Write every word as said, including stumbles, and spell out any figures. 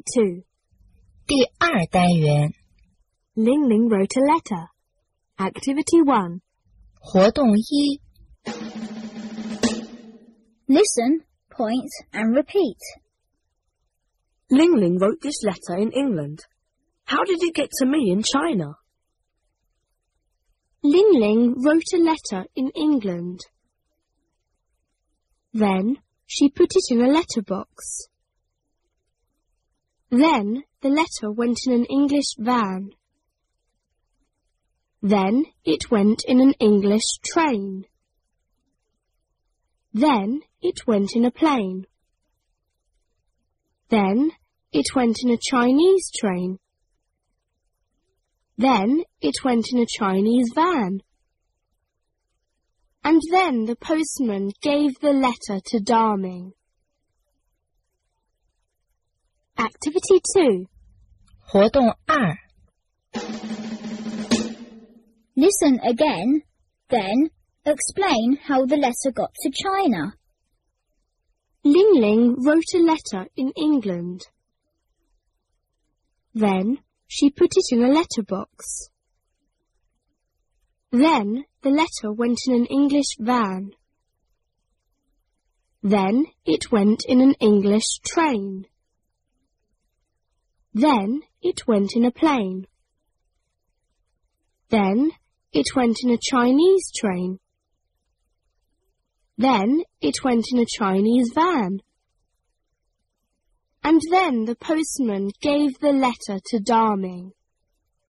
two. 第二单元 Ling Ling wrote a letter. Activity one. 活动一 Listen, point and repeat. Ling Ling wrote this letter in England. How did it get to me in China? Ling Ling wrote a letter in England. Then she put it in a letterbox. Then the letter went in an English van. Then it went in an English train. Then it went in a plane. Then it went in a Chinese train. Then it went in a Chinese van. And then the postman gave the letter to Darming. Activity two. 活动二 Listen again, then explain how the letter got to China. Ling Ling wrote a letter in England. Then she put it in a letterbox. Then the letter went in an English van. Then it went in an English train. Then it went in a plane. Then it went in a Chinese train. Then it went in a Chinese van. And then the postman gave the letter to Darming.